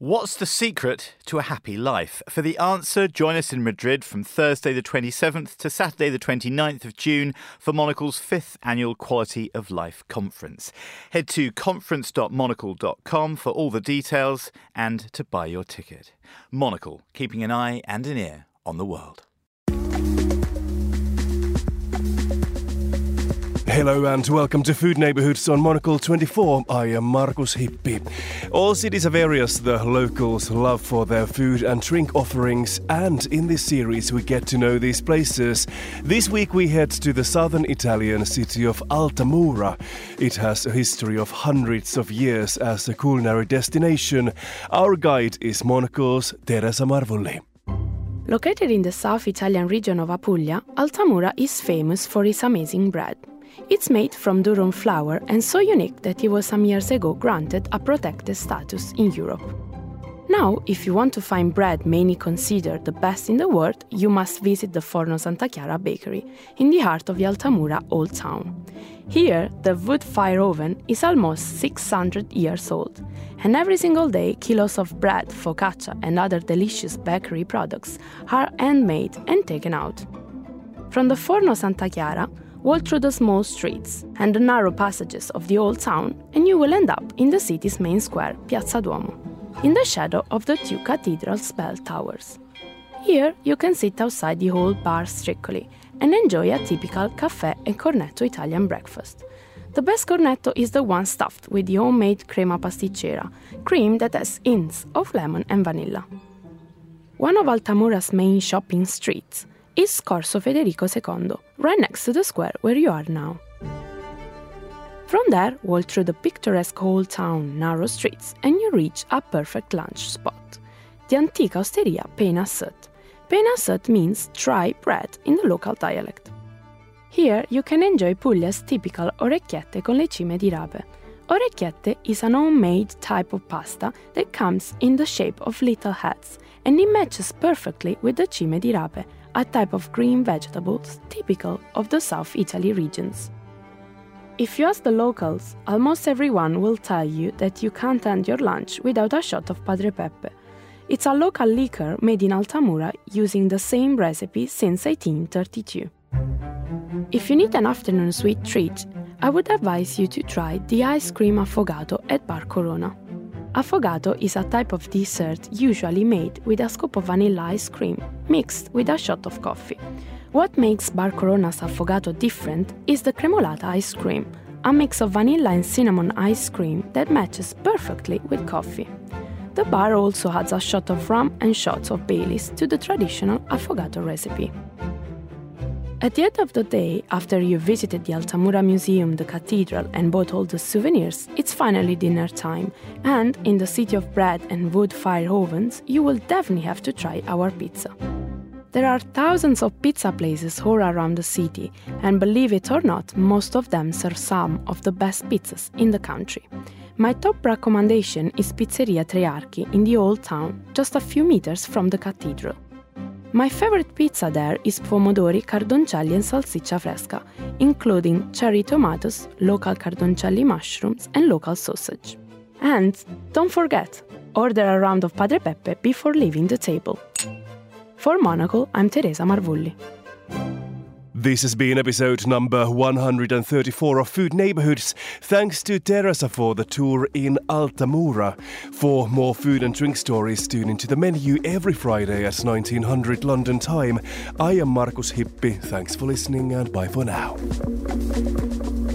What's the secret to a happy life? For the answer, join us in Madrid from Thursday the 27th to Saturday the 29th of June for Monocle's 5th annual Quality of Life Conference. Head to conference.monocle.com for all the details and to buy your ticket. Monocle, keeping an eye and an ear on the world. Hello and welcome to Food Neighborhoods on Monocle 24. I am Markus Hippi. All cities have areas the locals love for their food and drink offerings, and in this series we get to know these places. This week we head to the southern Italian city of Altamura. It has a history of hundreds of years as a culinary destination. Our guide is Monocle's Teresa Marvulli. Located in the South Italian region of Apulia, Altamura is famous for its amazing bread. It's made from durum flour and so unique that it was some years ago granted a protected status in Europe. Now, if you want to find bread mainly considered the best in the world, you must visit the Forno Santa Chiara bakery in the heart of the Altamura Old Town. Here, the wood fire oven is almost 600 years old, and every single day kilos of bread, focaccia and other delicious bakery products are handmade and taken out. From the Forno Santa Chiara, walk through the small streets and the narrow passages of the old town and you will end up in the city's main square, Piazza Duomo, in the shadow of the two cathedral's bell towers. Here you can sit outside the old bar Striccoli and enjoy a typical caffè and cornetto Italian breakfast. The best cornetto is the one stuffed with the homemade crema pasticcera, cream that has hints of lemon and vanilla. One of Altamura's main shopping streets is Corso Federico II, right next to the square where you are now. From there, walk through the picturesque old town narrow streets and you reach a perfect lunch spot, the Antica Osteria Pena Sut. Pena Sut means dry bread in the local dialect. Here you can enjoy Puglia's typical orecchiette con le cime di rape. Orecchiette is an homemade type of pasta that comes in the shape of little heads, and it matches perfectly with the cime di rape, a type of green vegetables typical of the South Italy regions. If you ask the locals, almost everyone will tell you that you can't end your lunch without a shot of Padre Peppe. It's a local liquor made in Altamura using the same recipe since 1832. If you need an afternoon sweet treat, I would advise you to try the ice cream affogato at Bar Corona. Affogato is a type of dessert usually made with a scoop of vanilla ice cream mixed with a shot of coffee. What makes Bar Corona's affogato different is the cremolata ice cream, a mix of vanilla and cinnamon ice cream that matches perfectly with coffee. The bar also adds a shot of rum and shots of Baileys to the traditional affogato recipe. At the end of the day, after you visited the Altamura Museum, the cathedral and bought all the souvenirs, it's finally dinner time, and in the city of bread and wood fire ovens, you will definitely have to try our pizza. There are thousands of pizza places all around the city, and believe it or not, most of them serve some of the best pizzas in the country. My top recommendation is Pizzeria Tre Archi in the old town, just a few meters from the cathedral. My favorite pizza there is pomodori, cardoncelli and salsiccia fresca, including cherry tomatoes, local cardoncelli mushrooms and local sausage. And don't forget, order a round of Padre Peppe before leaving the table. For Monocle, I'm Teresa Marvulli. This has been episode number 134 of Food Neighborhoods. Thanks to Teresa for the tour in Altamura. For more food and drink stories, tune into the menu every Friday at 1900 London time. I am Markus Hippi. Thanks for listening and bye for now.